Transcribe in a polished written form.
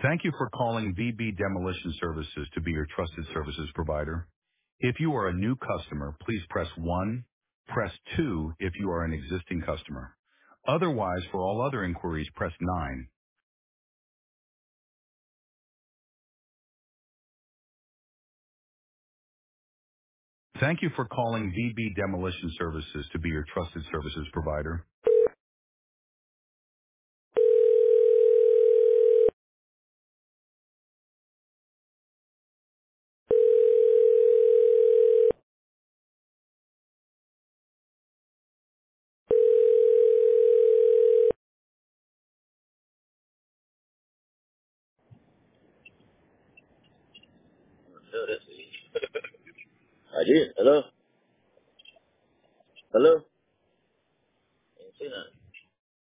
Thank you for calling VB Demolition Services to be your trusted services provider. If you are a new customer, please press 1. Press 2 if you are an existing customer. Otherwise, for all other inquiries, press 9. Thank you for calling VB Demolition Services to be your trusted services provider. No, that's it. I did. Hello? Hello? Ain't see nothing.